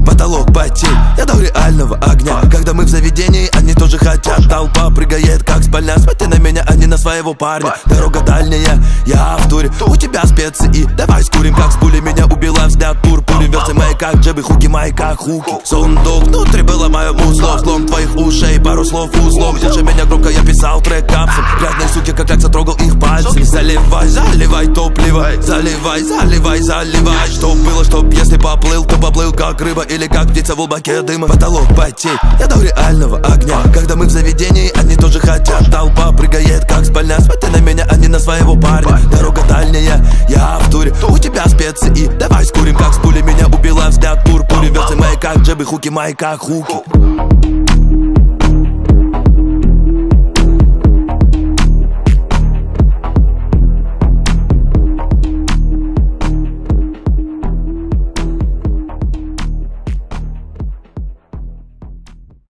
потолок потей, я до реального огня. Когда мы в заведении, они тоже хотят. Толпа прыгает, как с больня. Смотри на меня, а не на своего парня. Дорога дальняя, я в туре. У тебя специи, давай скурим. Как с пули меня убила взгляд пурпурин. Версы мои как джебы, хуки мои как хуки. Сундук внутри было мое музло. Слом твоих ушей, пару слов узлом. Держи меня громко, я писал трек капсом. Грязные суки, как затрогал их пальцем. Заливай, заливай топливо. Заливай, заливай, заливай. Чтоб было, чтоб если поплыл, то поплыл как рыба или как птица в облаке дыма. Потолок потей, я до реального огня. Когда мы в заведении, они тоже хотят. Толпа прыгает, как с больня. Смотри на меня, а не на своего парня. Дорога дальняя, я в туре. У тебя специи, давай скурим. Как с пули меня убила взгляд пурпурин. Версы мои как джебы, хуки мои как хуки.